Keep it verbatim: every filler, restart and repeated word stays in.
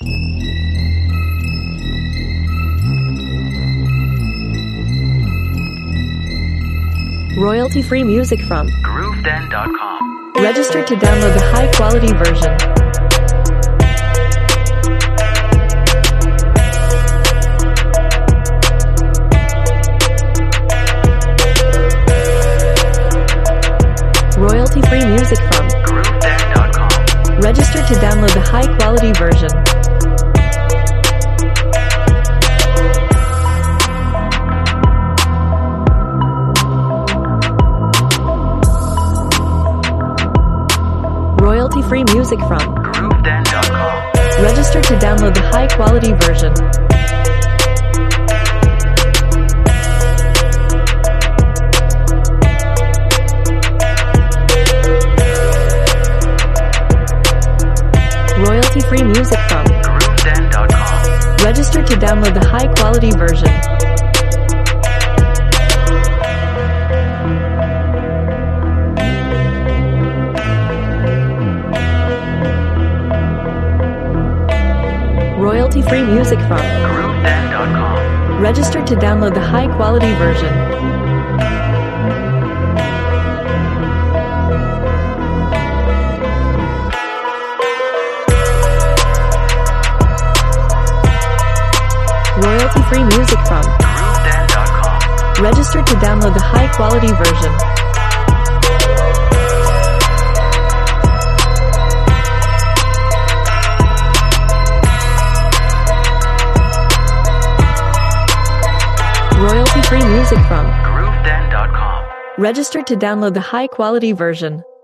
Royalty-free music from Grooveden dot com. Register to download the high-quality version. Royalty-free music from Grooveden dot com. Register to download the high-quality version. Royalty-free music from Grooveden dot com. Register to download the high-quality version. Royalty-free music from Grooveden dot com. Register to download the high-quality version. Royalty-free music from Grooveden dot com. Register to download the high-quality version. Royalty-free music from Grooveden dot com. Register to download the high-quality version. Royalty-free music from Grooveden dot com. Register to download the high-quality version.